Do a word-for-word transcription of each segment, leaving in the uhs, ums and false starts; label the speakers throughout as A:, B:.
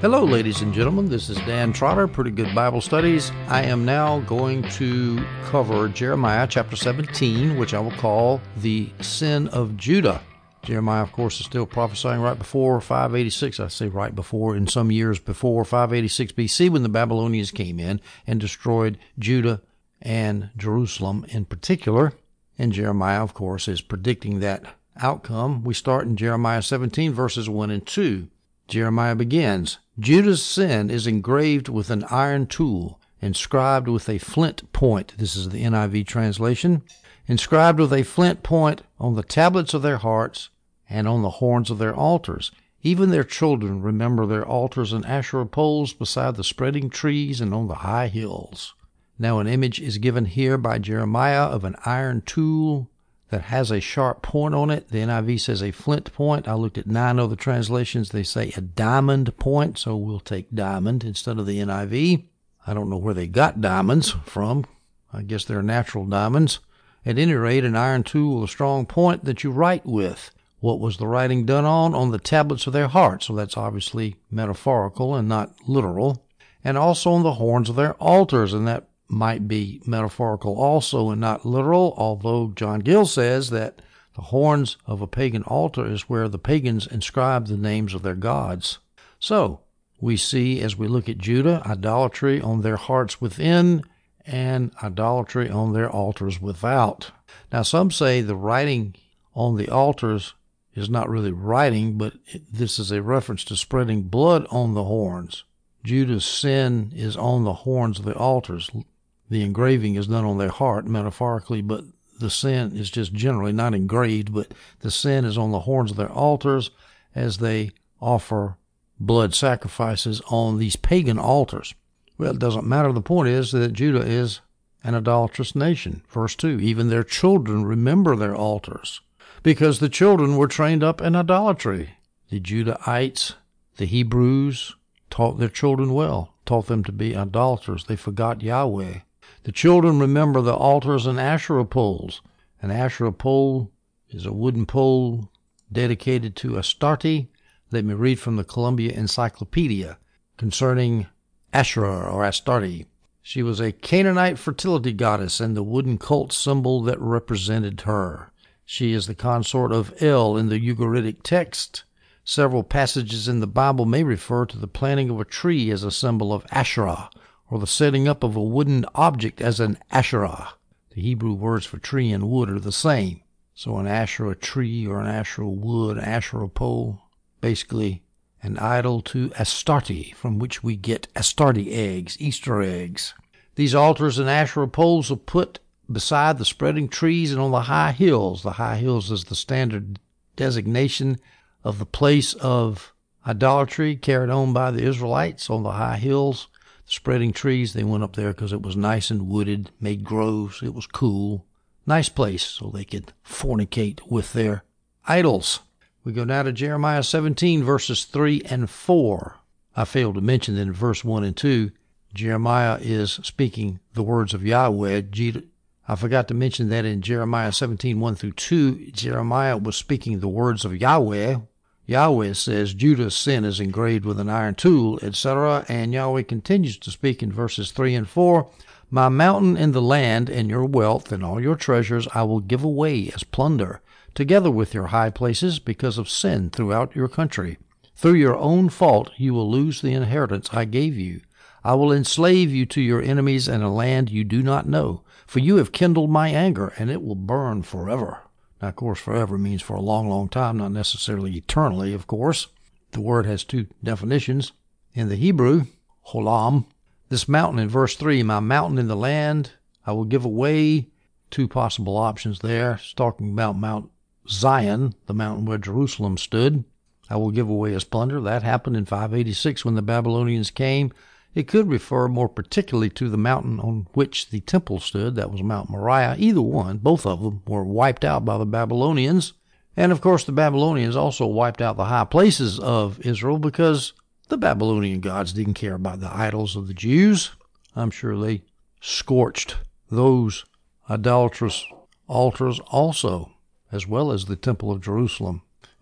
A: Hello, ladies and gentlemen. This is Dan Trotter, Pretty Good Bible Studies. I am now going to cover Jeremiah chapter seventeen, which I will call the sin of Judah. Jeremiah, of course, is still prophesying right before five eighty-six. I say right before, in some years before five eighty-six B C, when the Babylonians came in and destroyed Judah and Jerusalem in particular. And Jeremiah, of course, is predicting that outcome. We start in Jeremiah seventeen, verses one and two. Jeremiah begins, Judah's sin is engraved with an iron tool, inscribed with a flint point. This is the N I V translation. Inscribed with a flint point on the tablets of their hearts and on the horns of their altars. Even their children remember their altars and Asherah poles beside the spreading trees and on the high hills. Now an image is given here by Jeremiah of an iron tool that has a sharp point on it. The N I V says a flint point. I looked at nine other translations. They say a diamond point, so we'll take diamond instead of the N I V. I don't know where they got diamonds from. I guess they're natural diamonds. At any rate, an iron tool with a strong point that you write with. What was the writing done on? On the tablets of their hearts. So that's obviously metaphorical and not literal. And also on the horns of their altars, and that might be metaphorical also and not literal, although John Gill says that the horns of a pagan altar is where the pagans inscribe the names of their gods. So, we see as we look at Judah, idolatry on their hearts within and idolatry on their altars without. Now, some say the writing on the altars is not really writing, but this is a reference to spreading blood on the horns. Judah's sin is on the horns of the altars. The engraving is done on their heart, metaphorically, but the sin is just generally not engraved, but the sin is on the horns of their altars as they offer blood sacrifices on these pagan altars. Well, it doesn't matter. The point is that Judah is an idolatrous nation. Verse two, even their children remember their altars, because the children were trained up in idolatry. The Judahites, the Hebrews, taught their children well, taught them to be idolaters. They forgot Yahweh. The children remember the altars and Asherah poles. An Asherah pole is a wooden pole dedicated to Astarte. Let me read from the Columbia Encyclopedia concerning Asherah or Astarte. She was a Canaanite fertility goddess and the wooden cult symbol that represented her. She is the consort of El in the Ugaritic text. Several passages in the Bible may refer to the planting of a tree as a symbol of Asherah, or the setting up of a wooden object as an Asherah. The Hebrew words for tree and wood are the same. So an Asherah tree or an Asherah wood, an Asherah pole, basically an idol to Astarte, from which we get Astarte eggs, Easter eggs. These altars and Asherah poles are put beside the spreading trees and on the high hills. The high hills is the standard designation of the place of idolatry carried on by the Israelites on the high hills. The spreading trees, they went up there because it was nice and wooded, made groves, it was cool. Nice place so they could fornicate with their idols. We go now to Jeremiah seventeen, verses three and four. I failed to mention that in verse one and two, Jeremiah is speaking the words of Yahweh. I forgot to mention that in Jeremiah seventeen, one through two, Jeremiah was speaking the words of Yahweh. Yahweh says Judah's sin is engraved with an iron tool, et cetera. And Yahweh continues to speak in verses three and four. My mountain in the land and your wealth and all your treasures I will give away as plunder, together with your high places, because of sin throughout your country. Through your own fault you will lose the inheritance I gave you. I will enslave you to your enemies in a land you do not know, for you have kindled my anger, and it will burn forever. Now, of course, forever means for a long, long time, not necessarily eternally, of course. The word has two definitions. In the Hebrew, holam, this mountain in verse three, my mountain in the land, I will give away. Two possible options there. It's talking about Mount Zion, the mountain where Jerusalem stood. I will give away as plunder. That happened in five eighty-six when the Babylonians came. It could refer more particularly to the mountain on which the temple stood. That was Mount Moriah. Either one, both of them were wiped out by the Babylonians. And, of course, the Babylonians also wiped out the high places of Israel because the Babylonian gods didn't care about the idols of the Jews. I'm sure they scorched those idolatrous altars also, as well as the Temple of Jerusalem.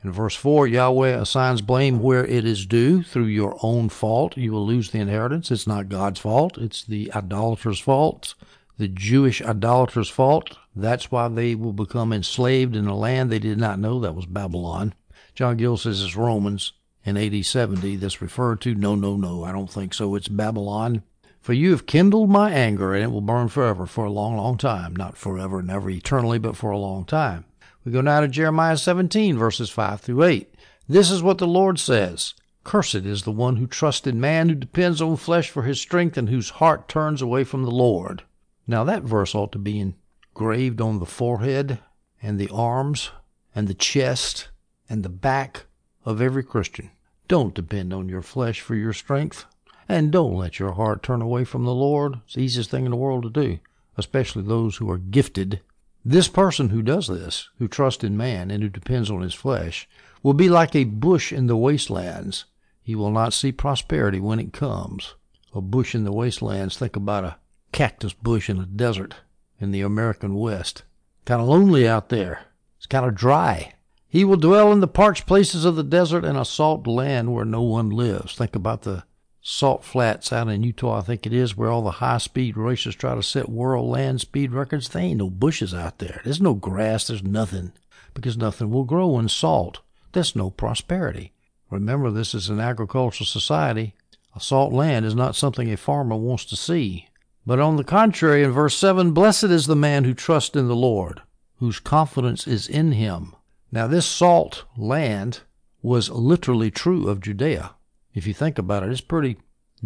A: In verse four, Yahweh assigns blame where it is due. Through your own fault, you will lose the inheritance. It's not God's fault. It's the idolater's fault, the Jewish idolater's fault. That's why they will become enslaved in a land they did not know. That was Babylon. John Gill says it's Romans in A D seventy that's referred to. No, no, no, I don't think so. It's Babylon. For you have kindled my anger, and it will burn forever, for a long, long time. Not forever, never eternally, but for a long time. We go now to Jeremiah seventeen, verses five through eight. This is what the Lord says. Cursed is the one who trusts in man, who depends on flesh for his strength, and whose heart turns away from the Lord. Now that verse ought to be engraved on the forehead and the arms and the chest and the back of every Christian. Don't depend on your flesh for your strength, and don't let your heart turn away from the Lord. It's the easiest thing in the world to do, especially those who are gifted. This person who does this, who trusts in man and who depends on his flesh, will be like a bush in the wastelands. He will not see prosperity when it comes. A bush in the wastelands, think about a cactus bush in a desert in the American West. Kind of lonely out there. It's kind of dry. He will dwell in the parched places of the desert and a salt land where no one lives. Think about the salt flats out in Utah, I think it is, where all the high-speed racers try to set world land speed records. There ain't no bushes out there. There's no grass. There's nothing, because nothing will grow in salt. There's no prosperity. Remember, this is an agricultural society. A salt land is not something a farmer wants to see. But on the contrary, in verse seven, blessed is the man who trusts in the Lord, whose confidence is in him. Now, this salt land was literally true of Judea. If you think about it, it's pretty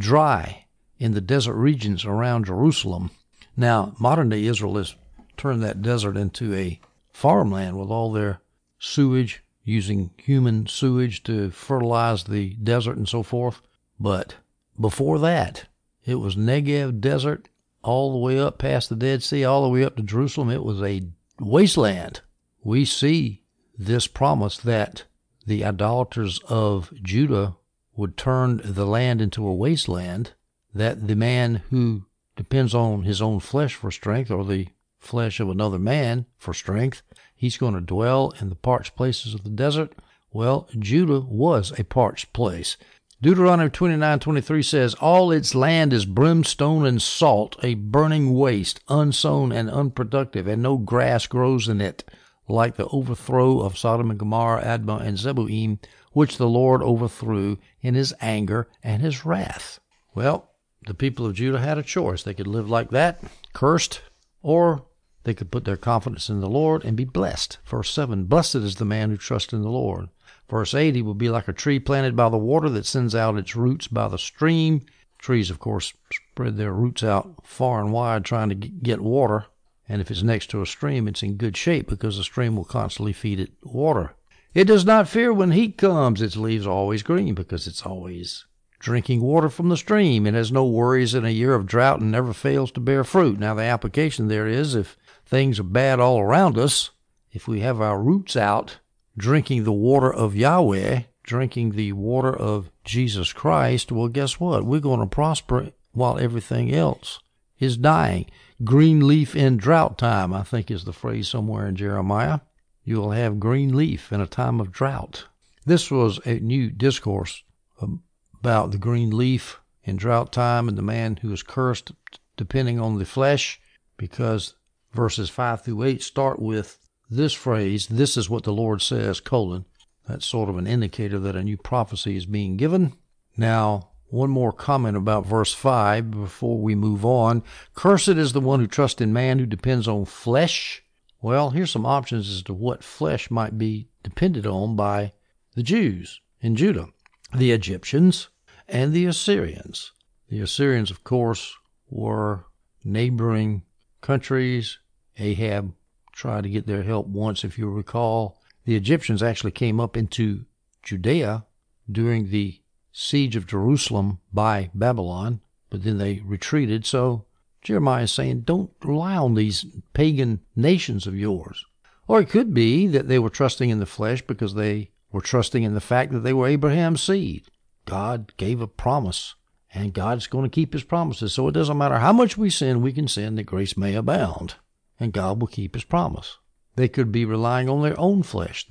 A: dry in the desert regions around Jerusalem. Now, modern-day Israel has turned that desert into a farmland with all their sewage, using human sewage to fertilize the desert and so forth. But before that, it was Negev desert all the way up past the Dead Sea, all the way up to Jerusalem. It was a wasteland. We see this promise that the idolaters of Judah would turn the land into a wasteland, that the man who depends on his own flesh for strength, or the flesh of another man for strength, he's going to dwell in the parched places of the desert. Well, Judah was a parched place. Deuteronomy twenty-nine twenty-three says, all its land is brimstone and salt, a burning waste, unsown and unproductive, and no grass grows in it, like the overthrow of Sodom and Gomorrah, Admah and Zeboim, which the Lord overthrew in his anger and his wrath. Well, the people of Judah had a choice. They could live like that, cursed, or they could put their confidence in the Lord and be blessed. Verse seven, blessed is the man who trusts in the Lord. Verse eight, he will be like a tree planted by the water that sends out its roots by the stream. Trees, of course, spread their roots out far and wide trying to get water. And if it's next to a stream, it's in good shape because the stream will constantly feed it water. It does not fear when heat comes. Its leaves are always green because it's always drinking water from the stream. It has no worries in a year of drought and never fails to bear fruit. Now, the application there is, if things are bad all around us, if we have our roots out, drinking the water of Yahweh, drinking the water of Jesus Christ, well, guess what? We're going to prosper while everything else is dying. Green leaf in drought time, I think is the phrase somewhere in Jeremiah. You will have green leaf in a time of drought. This was a new discourse about the green leaf in drought time and the man who is cursed depending on the flesh, because verses five through eight start with this phrase, this is what the Lord says, colon. That's sort of an indicator that a new prophecy is being given. Now, one more comment about verse five before we move on. Cursed is the one who trusts in man, who depends on flesh. Well, here's some options as to what flesh might be depended on by the Jews in Judah. The Egyptians and the Assyrians. The Assyrians, of course, were neighboring countries. Ahab tried to get their help once, if you recall. The Egyptians actually came up into Judea during the siege of Jerusalem by Babylon, but then they retreated. So Jeremiah is saying, don't rely on these pagan nations of yours. Or it could be that they were trusting in the flesh because they were trusting in the fact that they were Abraham's seed. God gave a promise, and God's going to keep his promises. So it doesn't matter how much we sin, we can sin that grace may abound, and God will keep his promise. They could be relying on their own flesh, their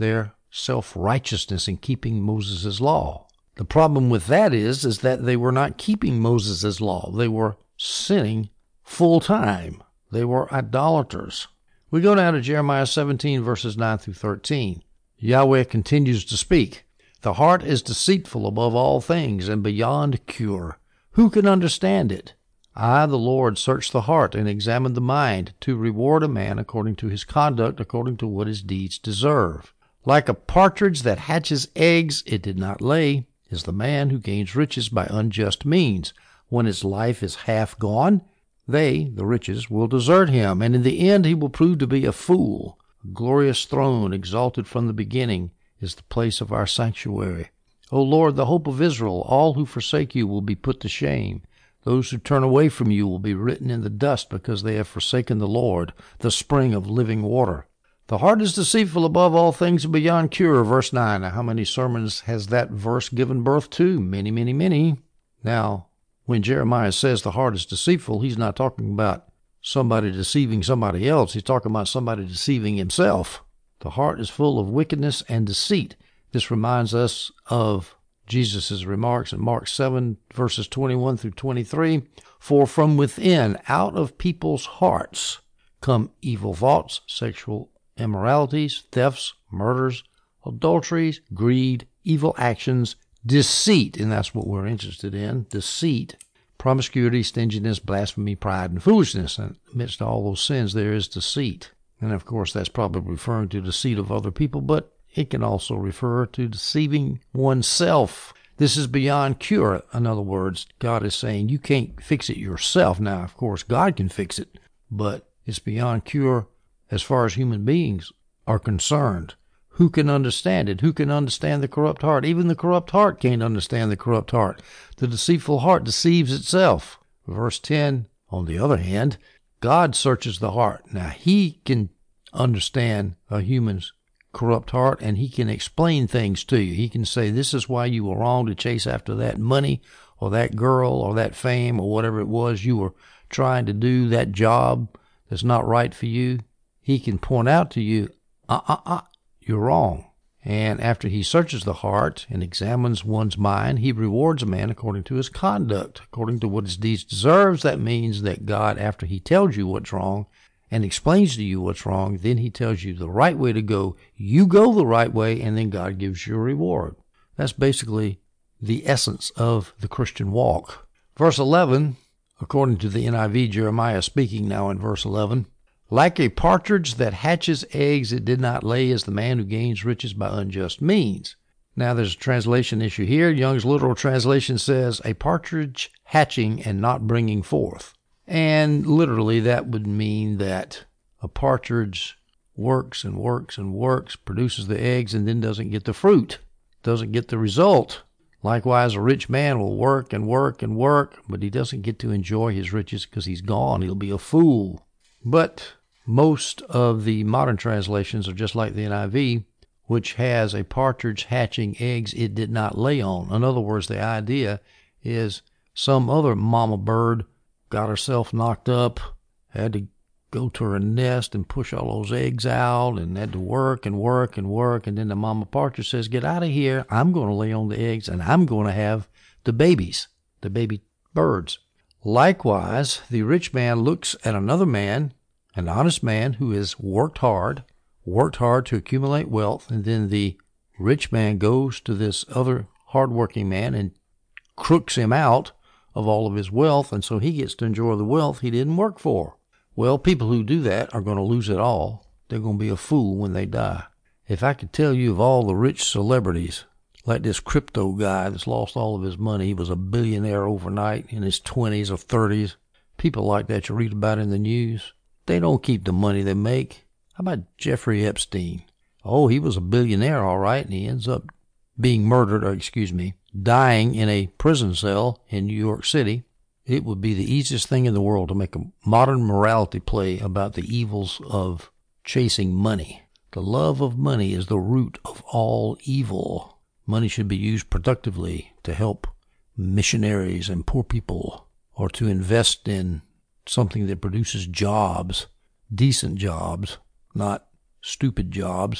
A: self-righteousness in keeping Moses' law. The problem with that is, is that they were not keeping Moses' law. They were sinning full time. They were idolaters. We go down to Jeremiah seventeen, verses nine through thirteen. Yahweh continues to speak. The heart is deceitful above all things and beyond cure. Who can understand it? I, the Lord, search the heart and examine the mind, to reward a man according to his conduct, according to what his deeds deserve. Like a partridge that hatches eggs it did not lay, is the man who gains riches by unjust means. When his life is half gone, they, the riches, will desert him, and in the end he will prove to be a fool. A glorious throne, exalted from the beginning, is the place of our sanctuary. O Lord, the hope of Israel, all who forsake you will be put to shame. Those who turn away from you will be written in the dust, because they have forsaken the Lord, the spring of living water. The heart is deceitful above all things and beyond cure. Verse nine. Now, how many sermons has that verse given birth to? Many, many, many. Now, when Jeremiah says the heart is deceitful, he's not talking about somebody deceiving somebody else. He's talking about somebody deceiving himself. The heart is full of wickedness and deceit. This reminds us of Jesus' remarks in Mark seven, verses twenty-one through twenty-three. For from within, out of people's hearts, come evil thoughts, sexual immoralities, thefts, murders, adulteries, greed, evil actions, deceit, and that's what we're interested in, deceit, promiscuity, stinginess, blasphemy, pride, and foolishness. And amidst all those sins, there is deceit. And of course, that's probably referring to deceit of other people, but it can also refer to deceiving oneself. This is beyond cure. In other words, God is saying you can't fix it yourself. Now, of course, God can fix it, but it's beyond cure as far as human beings are concerned. Who can understand it? Who can understand the corrupt heart? Even the corrupt heart can't understand the corrupt heart. The deceitful heart deceives itself. Verse ten, on the other hand, God searches the heart. Now, he can understand a human's corrupt heart, and he can explain things to you. He can say, this is why you were wrong to chase after that money or that girl or that fame or whatever it was you were trying to do, that job that's not right for you. He can point out to you, uh-uh-uh, you're wrong. And after he searches the heart and examines one's mind, he rewards a man according to his conduct, according to what his deeds deserves. That means that God, after he tells you what's wrong and explains to you what's wrong, then he tells you the right way to go. You go the right way, and then God gives you a reward. That's basically the essence of the Christian walk. Verse eleven, according to the N I V, Jeremiah speaking now in verse eleven, like a partridge that hatches eggs it did not lay is the man who gains riches by unjust means. Now there's a translation issue here. Young's literal translation says, a partridge hatching and not bringing forth. And literally that would mean that a partridge works and works and works, produces the eggs, and then doesn't get the fruit, doesn't get the result. Likewise, a rich man will work and work and work, but he doesn't get to enjoy his riches because he's gone. He'll be a fool. But most of the modern translations are just like the N I V, which has a partridge hatching eggs it did not lay on. In other words, the idea is some other mama bird got herself knocked up, had to go to her nest and push all those eggs out, and had to work and work and work, and then the mama partridge says, get out of here, I'm going to lay on the eggs, and I'm going to have the babies, the baby birds. Likewise, the rich man looks at another man, an honest man who has worked hard, worked hard to accumulate wealth, and then the rich man goes to this other hardworking man and crooks him out of all of his wealth, and so he gets to enjoy the wealth he didn't work for. Well, people who do that are going to lose it all. They're going to be a fool when they die. If I could tell you of all the rich celebrities, like this crypto guy that's lost all of his money, he was a billionaire overnight in his twenties or thirties. People like that you read about in the news, they don't keep the money they make. How about Jeffrey Epstein? Oh, he was a billionaire, all right, and he ends up being murdered, or excuse me, dying in a prison cell in New York City. It would be the easiest thing in the world to make a modern morality play about the evils of chasing money. The love of money is the root of all evil. Money should be used productively to help missionaries and poor people, or to invest in something that produces jobs, decent jobs, not stupid jobs.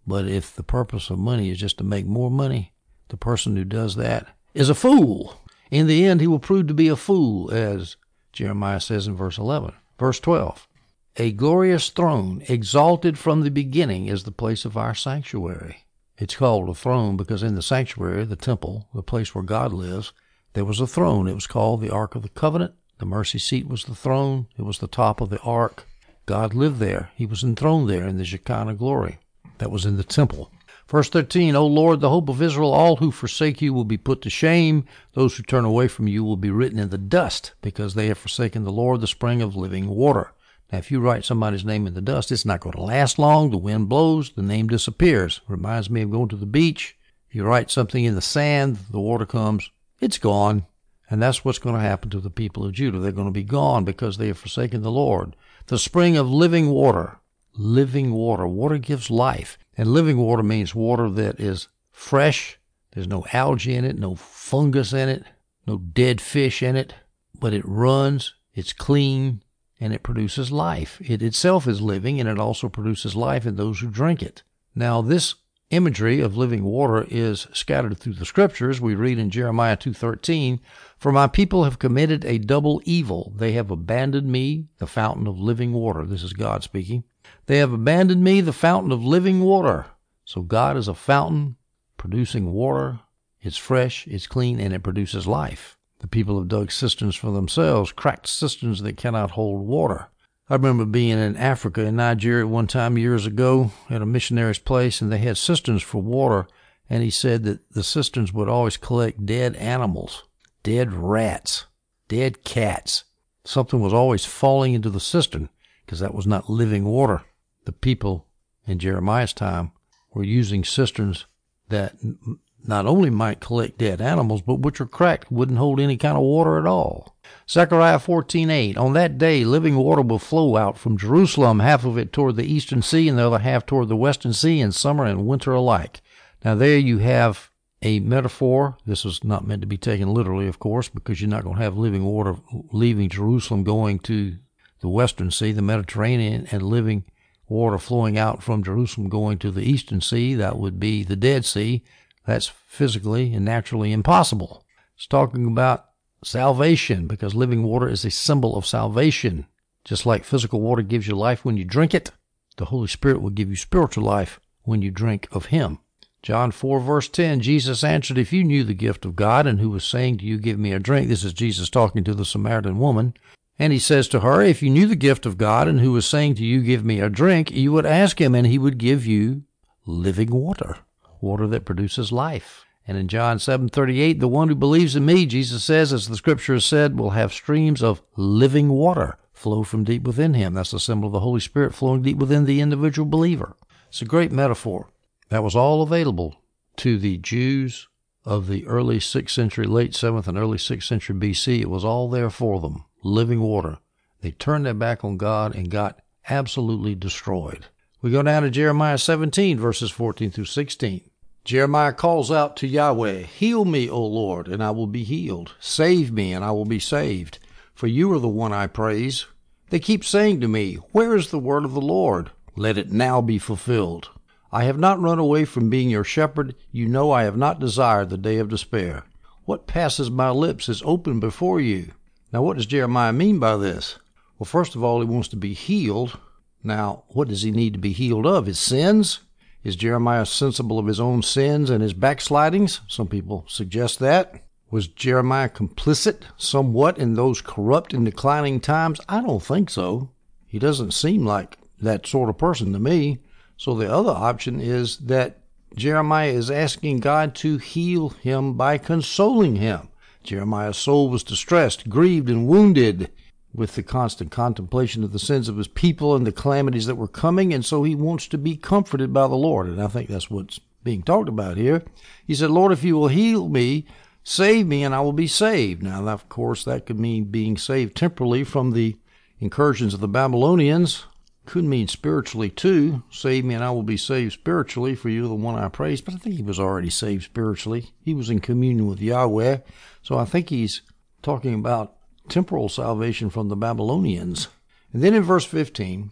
A: But if the purpose of money is just to make more money, the person who does that is a fool. In the end, he will prove to be a fool, as Jeremiah says in verse eleven. Verse twelve, a glorious throne, exalted from the beginning, is the place of our sanctuary. It's called a throne because in the sanctuary, the temple, the place where God lives, there was a throne. It was called the Ark of the Covenant. The mercy seat was the throne. It was the top of the ark. God lived there. He was enthroned there in the Shekinah glory. That was in the temple. Verse thirteen, O Lord, the hope of Israel, all who forsake you will be put to shame. Those who turn away from you will be written in the dust, because they have forsaken the Lord, the spring of living water. Now, if you write somebody's name in the dust, it's not going to last long. The wind blows, the name disappears. Reminds me of going to the beach. You write something in the sand, the water comes, it's gone. And that's what's going to happen to the people of Judah. They're going to be gone because they have forsaken the Lord. The spring of living water. Living water. Water gives life. And living water means water that is fresh. There's no algae in it, no fungus in it, no dead fish in it. But it runs, it's clean, and it produces life. It itself is living, and it also produces life in those who drink it. Now, this imagery of living water is scattered through the scriptures. We read in Jeremiah two thirteen, for my people have committed a double evil. They have abandoned me, the fountain of living water. This is God speaking. They have abandoned me, the fountain of living water. So God is a fountain producing water. It's fresh, it's clean, and it produces life. The people have dug cisterns for themselves, cracked cisterns that cannot hold water. I remember being in Africa, in Nigeria, one time years ago at a missionary's place, and they had cisterns for water, and he said that the cisterns would always collect dead animals, dead rats, dead cats. Something was always falling into the cistern because that was not living water. The people in Jeremiah's time were using cisterns that not only might collect dead animals, but which are cracked, wouldn't hold any kind of water at all. Zechariah fourteen eight, on that day living water will flow out from Jerusalem, half of it toward the eastern sea and the other half toward the western sea, in summer and winter alike. Now there you have a metaphor. This is not meant to be taken literally, of course, because you're not going to have living water leaving Jerusalem going to the western sea, the Mediterranean, and living water flowing out from Jerusalem going to the eastern sea. That would be the Dead Sea. That's physically and naturally impossible. It's talking about salvation, because living water is a symbol of salvation. Just like physical water gives you life when you drink it, the Holy Spirit will give you spiritual life when you drink of Him. John four, verse ten, Jesus answered, if you knew the gift of God and who was saying to you, give me a drink. This is Jesus talking to the Samaritan woman. And He says to her, if you knew the gift of God and who was saying to you, give me a drink, you would ask Him and He would give you living water, water that produces life. And in John seven thirty-eight, the one who believes in me, Jesus says, as the scripture has said, will have streams of living water flow from deep within him. That's the symbol of the Holy Spirit flowing deep within the individual believer. It's a great metaphor. That was all available to the Jews of the early sixth century, late seventh and early sixth century B C. It was all there for them, living water. They turned their back on God and got absolutely destroyed. We go down to Jeremiah seventeen, verses fourteen through sixteen. Jeremiah calls out to Yahweh, heal me, O Lord, and I will be healed. Save me, and I will be saved. For you are the one I praise. They keep saying to me, where is the word of the Lord? Let it now be fulfilled. I have not run away from being your shepherd. You know I have not desired the day of despair. What passes my lips is open before you. Now, what does Jeremiah mean by this? Well, first of all, he wants to be healed. Now, what does he need to be healed of? His sins? Is Jeremiah sensible of his own sins and his backslidings? Some people suggest that. Was Jeremiah complicit somewhat in those corrupt and declining times? I don't think so. He doesn't seem like that sort of person to me. So the other option is that Jeremiah is asking God to heal him by consoling him. Jeremiah's soul was distressed, grieved, and wounded with the constant contemplation of the sins of his people and the calamities that were coming, and so he wants to be comforted by the Lord, and I think that's what's being talked about here. He said, Lord, if you will heal me, save me, and I will be saved. Now, of course, that could mean being saved temporally from the incursions of the Babylonians. Could mean spiritually, too. Save me, and I will be saved spiritually, for you are the one I praise. But I think he was already saved spiritually. He was in communion with Yahweh, so I think he's talking about temporal salvation from the Babylonians. And then in verse fifteen,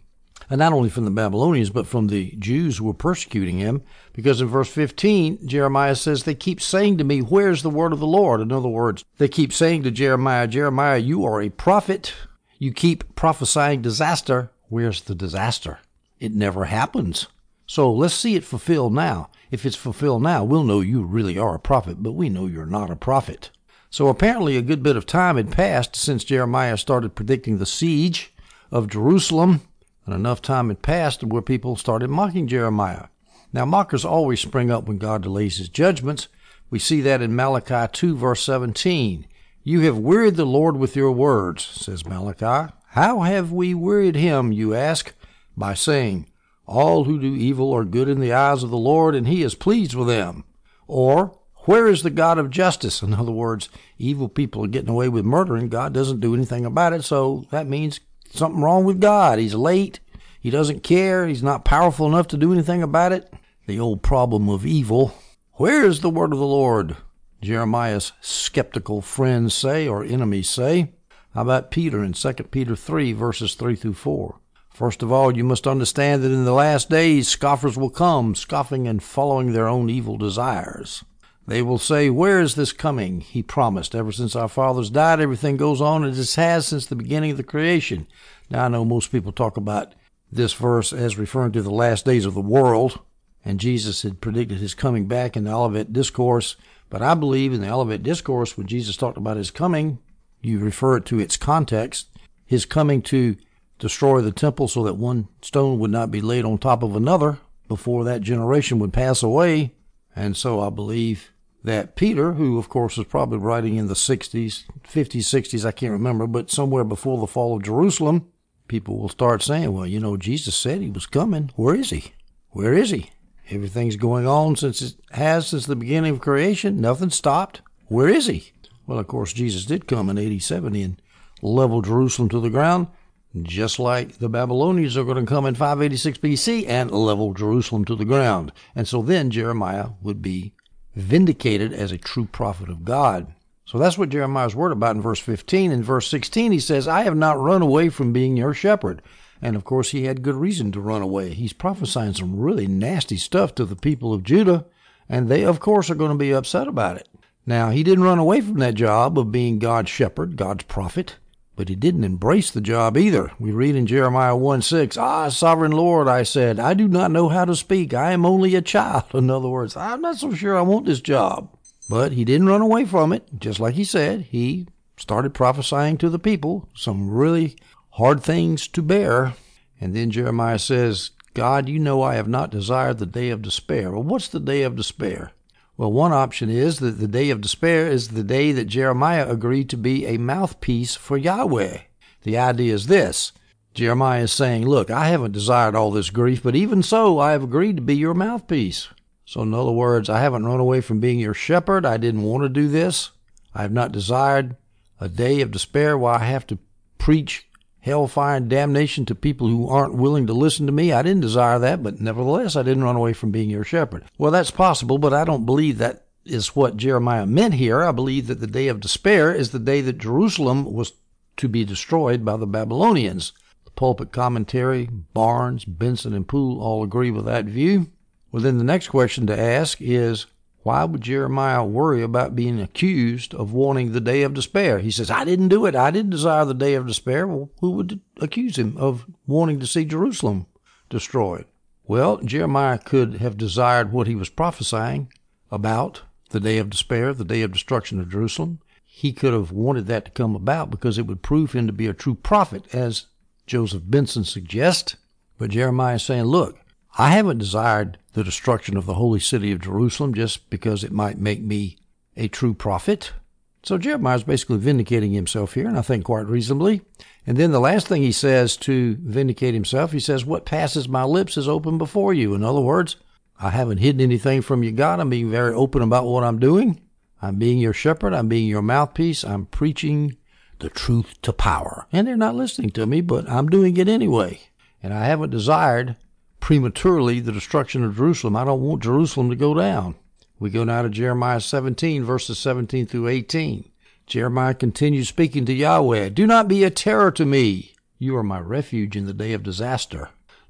A: And not only from the Babylonians, but from the Jews who were persecuting him. Because in verse fifteen, Jeremiah says, they keep saying to me, where's the word of the Lord? In other words, they keep saying to Jeremiah, Jeremiah, you are a prophet. You keep prophesying disaster. Where's the disaster? It never happens. So let's see it fulfilled now. If it's fulfilled now, we'll know you really are a prophet, but we know you're not a prophet. So apparently a good bit of time had passed since Jeremiah started predicting the siege of Jerusalem, and enough time had passed where people started mocking Jeremiah. Now, mockers always spring up when God delays his judgments. We see that in Malachi two, verse seventeen. You have wearied the Lord with your words, says Malachi. How have we wearied him, you ask? By saying, all who do evil are good in the eyes of the Lord, and he is pleased with them. Or, where is the God of justice? In other words, evil people are getting away with murder, and God doesn't do anything about it, so that means something wrong with God. He's late. He doesn't care. He's not powerful enough to do anything about it. The old problem of evil. Where is the word of the Lord? Jeremiah's skeptical friends say, or enemies say. How about Peter in Second Peter three, verses three through four? First of all, you must understand that in the last days scoffers will come, scoffing and following their own evil desires. They will say, where is this coming? He promised. Ever since our fathers died, everything goes on as it has since the beginning of the creation. Now, I know most people talk about this verse as referring to the last days of the world, and Jesus had predicted his coming back in the Olivet Discourse. But I believe in the Olivet Discourse, when Jesus talked about his coming, you refer it to its context, his coming to destroy the temple so that one stone would not be laid on top of another before that generation would pass away. And so I believe that Peter, who of course was probably writing in the sixties, fifties, sixties, I can't remember, but somewhere before the fall of Jerusalem, people will start saying, well, you know, Jesus said he was coming. Where is he? Where is he? Everything's going on since it has since the beginning of creation. Nothing stopped. Where is he? Well, of course, Jesus did come in A D seventy and level Jerusalem to the ground, just like the Babylonians are going to come in five eighty-six B C and level Jerusalem to the ground. And so then Jeremiah would be vindicated as a true prophet of God. So that's what Jeremiah's word about in verse fifteen. In verse sixteen, he says, I have not run away from being your shepherd. And of course, he had good reason to run away. He's prophesying some really nasty stuff to the people of Judah, and they, of course, are going to be upset about it. Now, he didn't run away from that job of being God's shepherd, God's prophet, but he didn't embrace the job either. We read in Jeremiah one six, Ah, sovereign Lord, I said, I do not know how to speak. I am only a child. In other words, I'm not so sure I want this job. But he didn't run away from it. Just like he said, he started prophesying to the people some really hard things to bear. And then Jeremiah says, God, you know I have not desired the day of despair. Well, what's the day of despair? Well, one option is that the day of despair is the day that Jeremiah agreed to be a mouthpiece for Yahweh. The idea is this. Jeremiah is saying, look, I haven't desired all this grief, but even so, I have agreed to be your mouthpiece. So in other words, I haven't run away from being your shepherd. I didn't want to do this. I have not desired a day of despair where I have to preach hellfire and damnation to people who aren't willing to listen to me. I didn't desire that, but nevertheless, I didn't run away from being your shepherd. Well, that's possible, but I don't believe that is what Jeremiah meant here. I believe that the day of despair is the day that Jerusalem was to be destroyed by the Babylonians. The Pulpit Commentary, Barnes, Benson, and Poole all agree with that view. Well, then the next question to ask is, why would Jeremiah worry about being accused of wanting the day of despair? He says, I didn't do it. I didn't desire the day of despair. Well, who would accuse him of wanting to see Jerusalem destroyed? Well, Jeremiah could have desired what he was prophesying about, the day of despair, the day of destruction of Jerusalem. He could have wanted that to come about because it would prove him to be a true prophet, as Joseph Benson suggests. But Jeremiah is saying, look, I haven't desired the destruction of the holy city of Jerusalem just because it might make me a true prophet. So Jeremiah is basically vindicating himself here, and I think quite reasonably. And then the last thing he says to vindicate himself, he says, what passes my lips is open before you. In other words, I haven't hidden anything from you, God. I'm being very open about what I'm doing. I'm being your shepherd. I'm being your mouthpiece. I'm preaching the truth to power. And they're not listening to me, but I'm doing it anyway. And I haven't desired prematurely the destruction of Jerusalem. I don't want Jerusalem to go down. We go now to Jeremiah seventeen, verses seventeen through eighteen. Jeremiah continues speaking to Yahweh. Do not be a terror to me. You are my refuge in the day of disaster.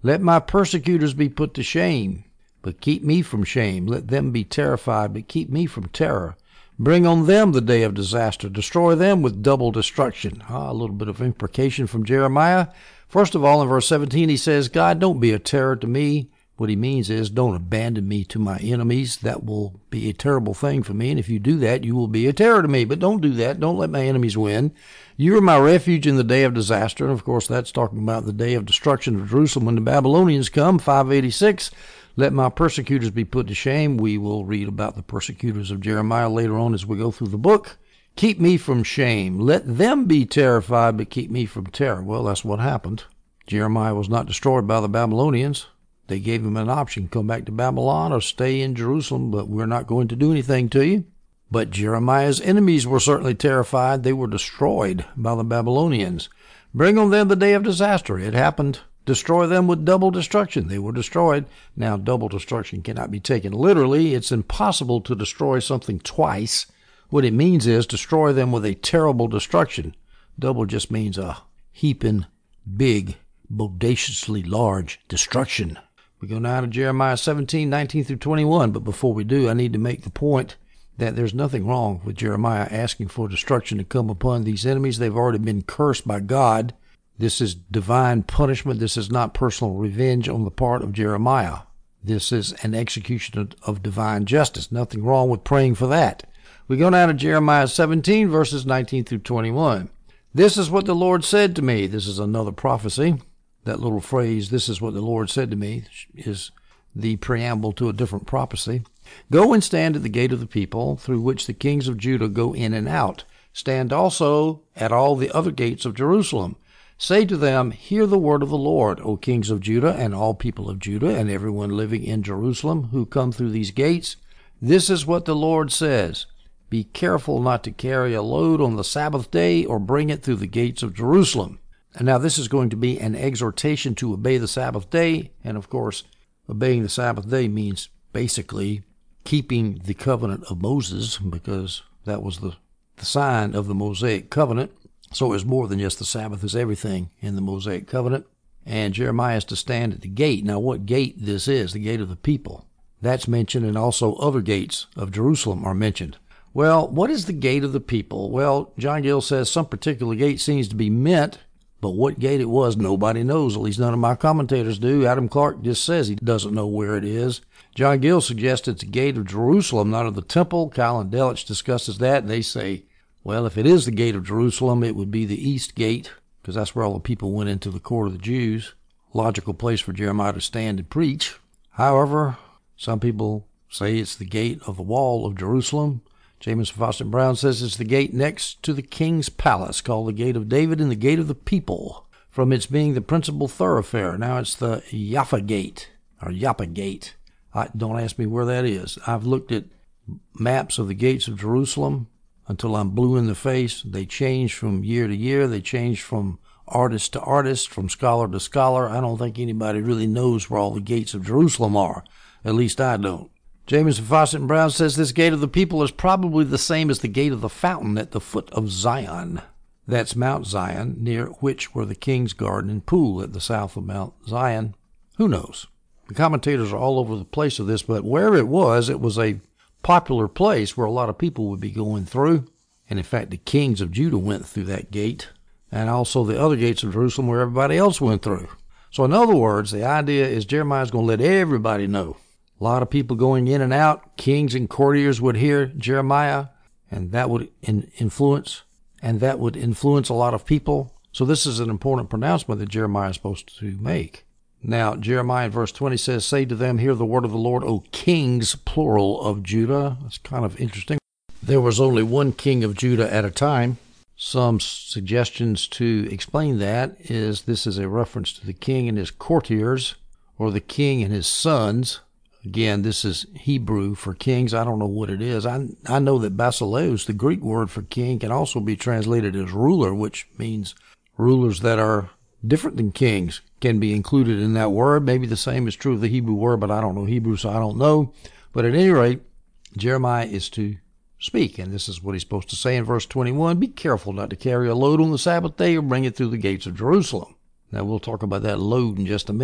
A: Let my persecutors be put to shame, but keep me from shame. Let them be terrified, but keep me from terror. Bring on them the day of disaster. Destroy them with double destruction. Ah, a little bit of imprecation from Jeremiah. First of all, in verse seventeen, he says, God, don't be a terror to me. What he means is, don't abandon me to my enemies. That will be a terrible thing for me. And if you do that, you will be a terror to me. But don't do that. Don't let my enemies win. You are my refuge in the day of disaster. And of course, that's talking about the day of destruction of Jerusalem when the Babylonians come, five eighty-six. Let my persecutors be put to shame. We will read about the persecutors of Jeremiah later on as we go through the book. Keep me from shame. Let them be terrified, but keep me from terror. Well, that's what happened. Jeremiah was not destroyed by the Babylonians. They gave him an option, come back to Babylon or stay in Jerusalem, but we're not going to do anything to you. But Jeremiah's enemies were certainly terrified. They were destroyed by the Babylonians. Bring on them the day of disaster. It happened. Destroy them with double destruction. They were destroyed. Now, double destruction cannot be taken literally. It's impossible to destroy something twice. What it means is destroy them with a terrible destruction. Double just means a heaping, big, bodaciously large destruction. We go now to Jeremiah seventeen, nineteen through twenty-one, but before we do, I need to make the point that there's nothing wrong with Jeremiah asking for destruction to come upon these enemies. They've already been cursed by God. This is divine punishment. This is not personal revenge on the part of Jeremiah. This is an execution of, of divine justice. Nothing wrong with praying for that. We go now to Jeremiah seventeen, verses nineteen through twenty-one. This is what the Lord said to me. This is another prophecy. That little phrase, this is what the Lord said to me, is the preamble to a different prophecy. Go and stand at the gate of the people, through which the kings of Judah go in and out. Stand also at all the other gates of Jerusalem. Say to them, hear the word of the Lord, O kings of Judah, and all people of Judah, and everyone living in Jerusalem who come through these gates. This is what the Lord says. Be careful not to carry a load on the Sabbath day, or bring it through the gates of Jerusalem. And now this is going to be an exhortation to obey the Sabbath day. And of course, obeying the Sabbath day means basically keeping the covenant of Moses, because that was the, the sign of the Mosaic covenant. So it's more than just the Sabbath, it's everything in the Mosaic covenant. And Jeremiah is to stand at the gate. Now what gate this is, the gate of the people, that's mentioned, and also other gates of Jerusalem are mentioned. Well, what is the gate of the people? Well, John Gill says some particular gate seems to be meant, but what gate it was, nobody knows. At least none of my commentators do. Adam Clark just says he doesn't know where it is. John Gill suggests it's the gate of Jerusalem, not of the temple. Kyle and Delitzsch discusses that, and they say, well, if it is the gate of Jerusalem, it would be the east gate, because that's where all the people went into the court of the Jews. Logical place for Jeremiah to stand and preach. However, some people say it's the gate of the wall of Jerusalem. Jamieson Faustin Brown says it's the gate next to the king's palace, called the Gate of David and the Gate of the People, from its being the principal thoroughfare. Now it's the Jaffa Gate, or Joppa Gate. I, don't ask me where that is. I've looked at maps of the gates of Jerusalem until I'm blue in the face. They change from year to year. They change from artist to artist, from scholar to scholar. I don't think anybody really knows where all the gates of Jerusalem are. At least I don't. Jamieson Faustin Brown says this gate of the people is probably the same as the gate of the fountain at the foot of Zion. That's Mount Zion, near which were the king's garden and pool at the south of Mount Zion. Who knows? The commentators are all over the place of this, but where it was, it was a popular place where a lot of people would be going through. And in fact, the kings of Judah went through that gate, and also the other gates of Jerusalem where everybody else went through. So in other words, the idea is Jeremiah's going to let everybody know. A lot of people going in and out. Kings and courtiers would hear Jeremiah, and that would in influence, and that would influence a lot of people. So this is an important pronouncement that Jeremiah is supposed to make. Now, Jeremiah in verse twenty says, say to them, hear the word of the Lord, O kings, plural, of Judah. That's kind of interesting. There was only one king of Judah at a time. Some suggestions to explain that is this is a reference to the king and his courtiers, or the king and his sons. Again, this is Hebrew for kings. I don't know what it is. I I know that basileus, the Greek word for king, can also be translated as ruler, which means rulers that are different than kings can be included in that word. Maybe the same is true of the Hebrew word, but I don't know Hebrew, so I don't know. But at any rate, Jeremiah is to speak, and this is what he's supposed to say in verse twenty-one. Be careful not to carry a load on the Sabbath day or bring it through the gates of Jerusalem. Now, we'll talk about that load in just a minute.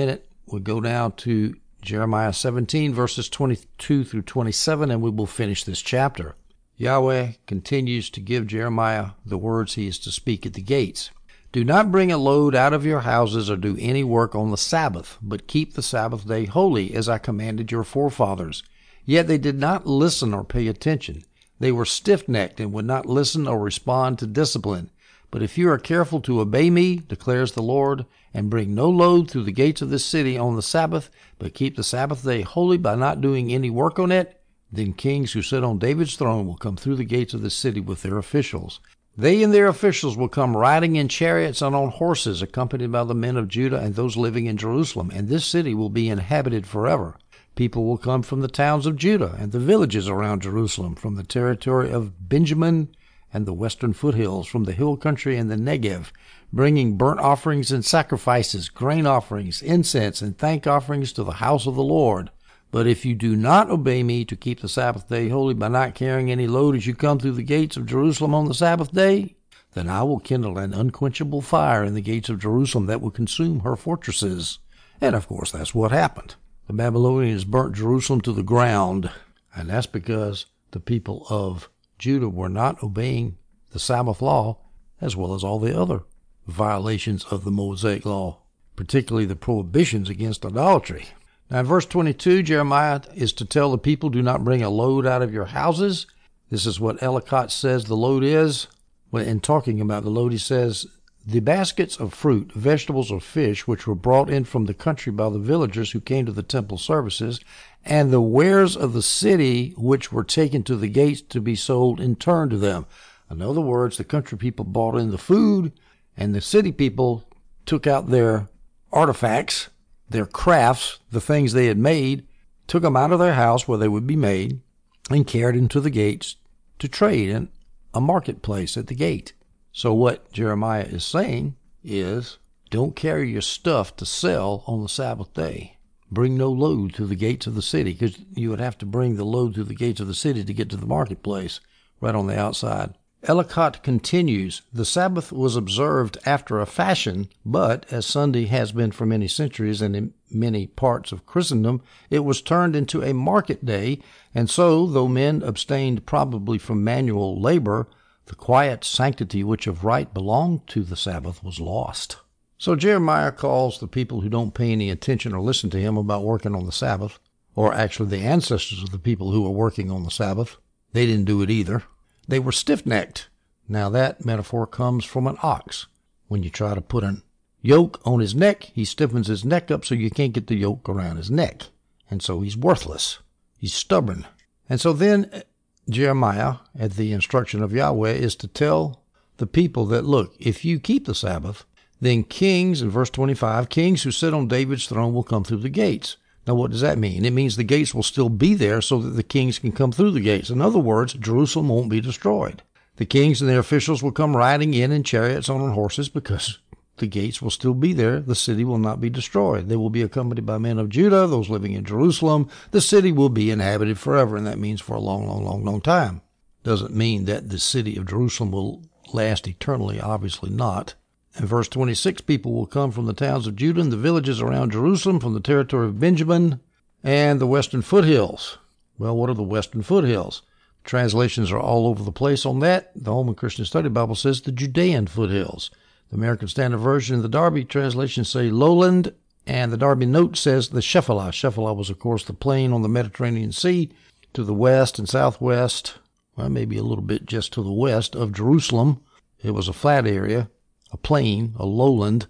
A: we'll go down to Jeremiah seventeen, verses twenty-two through twenty-seven, and we will finish this chapter. Yahweh continues to give Jeremiah the words he is to speak at the gates. Do not bring a load out of your houses or do any work on the Sabbath, but keep the Sabbath day holy, as I commanded your forefathers. Yet they did not listen or pay attention. They were stiff-necked and would not listen or respond to discipline. But if you are careful to obey me, declares the Lord, and bring no load through the gates of this city on the Sabbath, but keep the Sabbath day holy by not doing any work on it, then kings who sit on David's throne will come through the gates of the city with their officials. They and their officials will come riding in chariots and on horses, accompanied by the men of Judah and those living in Jerusalem, and this city will be inhabited forever. People will come from the towns of Judah and the villages around Jerusalem, from the territory of Benjamin and the western foothills, from the hill country and the Negev, bringing burnt offerings and sacrifices, grain offerings, incense, and thank offerings to the house of the Lord. But if you do not obey me to keep the Sabbath day holy by not carrying any load as you come through the gates of Jerusalem on the Sabbath day, then I will kindle an unquenchable fire in the gates of Jerusalem that will consume her fortresses. And of course that's what happened. The Babylonians burnt Jerusalem to the ground, and that's because the people of Judah were not obeying the Sabbath law, as well as all the other violations of the Mosaic law, particularly the prohibitions against idolatry. Now in verse twenty-two, Jeremiah is to tell the people, do not bring a load out of your houses. This is what Ellicott says the load is. In talking about the load, he says, the baskets of fruit, vegetables, or fish which were brought in from the country by the villagers who came to the temple services, and the wares of the city which were taken to the gates to be sold in turn to them. In other words, the country people bought in the food, and the city people took out their artifacts, their crafts, the things they had made, took them out of their house where they would be made, and carried them to the gates to trade in a marketplace at the gate. So what Jeremiah is saying is, don't carry your stuff to sell on the Sabbath day. Bring no load to the gates of the city, because you would have to bring the load to the gates of the city to get to the marketplace, right on the outside. Ellicott continues, the Sabbath was observed after a fashion, but, as Sunday has been for many centuries and in many parts of Christendom, it was turned into a market day, and so, though men abstained probably from manual labor, the quiet sanctity which of right belonged to the Sabbath was lost. So Jeremiah calls the people who don't pay any attention or listen to him about working on the Sabbath, or actually the ancestors of the people who were working on the Sabbath. They didn't do it either. They were stiff-necked. Now that metaphor comes from an ox. When you try to put a yoke on his neck, he stiffens his neck up so you can't get the yoke around his neck. And so he's worthless. He's stubborn. And so then Jeremiah, at the instruction of Yahweh, is to tell the people that, look, if you keep the Sabbath, then kings, in verse twenty-five, kings who sit on David's throne will come through the gates. Now, what does that mean? It means the gates will still be there so that the kings can come through the gates. In other words, Jerusalem won't be destroyed. The kings and their officials will come riding in in chariots on horses because the gates will still be there. The city will not be destroyed. They will be accompanied by men of Judah, those living in Jerusalem. The city will be inhabited forever, and that means for a long, long, long, long time. Doesn't mean that the city of Jerusalem will last eternally, obviously not. In verse twenty-six, people will come from the towns of Judah and the villages around Jerusalem, from the territory of Benjamin and the western foothills. Well, what are the western foothills? Translations are all over the place on that. The Holman Christian Study Bible says the Judean foothills. The American Standard Version and the Darby translation say lowland, and the Darby Note says the Shephelah. Shephelah was, of course, the plain on the Mediterranean Sea to the west and southwest, well, maybe a little bit just to the west of Jerusalem. It was a flat area, a plain, a lowland,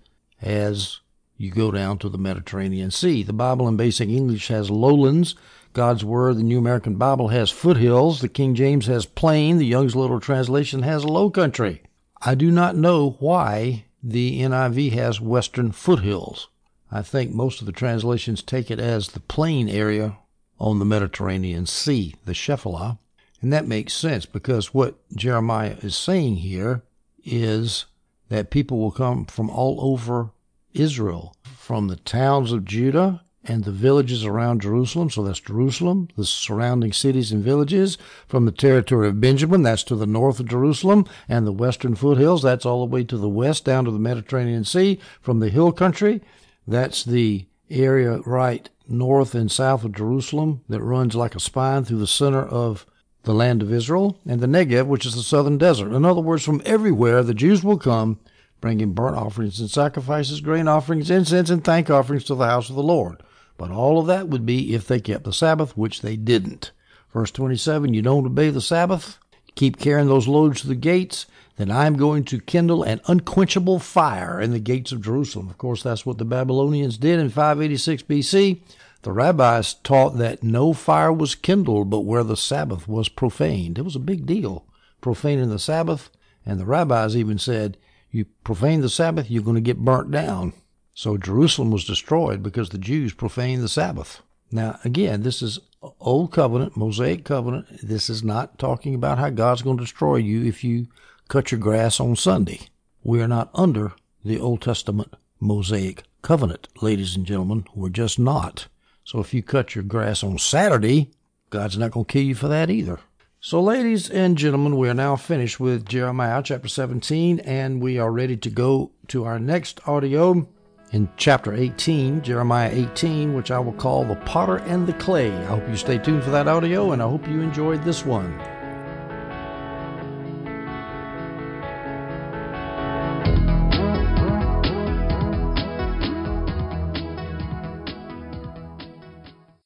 A: as you go down to the Mediterranean Sea. The Bible in Basic English has lowlands. God's Word, the New American Bible, has foothills. The King James has plain. The Young's Literal Translation has low country. I do not know why the N I V has western foothills. I think most of the translations take it as the plain area on the Mediterranean Sea, the Shephelah. And that makes sense because what Jeremiah is saying here is that people will come from all over Israel, from the towns of Judah and the villages around Jerusalem, so that's Jerusalem, the surrounding cities and villages, from the territory of Benjamin, that's to the north of Jerusalem, and the western foothills, that's all the way to the west, down to the Mediterranean Sea, from the hill country, that's the area right north and south of Jerusalem that runs like a spine through the center of the land of Israel, and the Negev, which is the southern desert. In other words, from everywhere the Jews will come, bringing burnt offerings and sacrifices, grain offerings, incense, and thank offerings to the house of the Lord. But all of that would be if they kept the Sabbath, which they didn't. Verse twenty-seven, you don't obey the Sabbath, keep carrying those loads to the gates, then I'm going to kindle an unquenchable fire in the gates of Jerusalem. Of course, that's what the Babylonians did in five eighty-six B C. The rabbis taught that no fire was kindled but where the Sabbath was profaned. It was a big deal, profaning the Sabbath, and the rabbis even said, you profane the Sabbath, you're going to get burnt down. So Jerusalem was destroyed because the Jews profaned the Sabbath. Now, again, this is Old Covenant, Mosaic Covenant. This is not talking about how God's going to destroy you if you cut your grass on Sunday. We are not under the Old Testament Mosaic Covenant, ladies and gentlemen. We're just not. So if you cut your grass on Saturday, God's not going to kill you for that either. So, ladies and gentlemen, we are now finished with Jeremiah chapter seventeen, and we are ready to go to our next audio in chapter eighteen, Jeremiah eighteen, which I will call The Potter and the Clay. I hope you stay tuned for that audio, and I hope you enjoyed this one.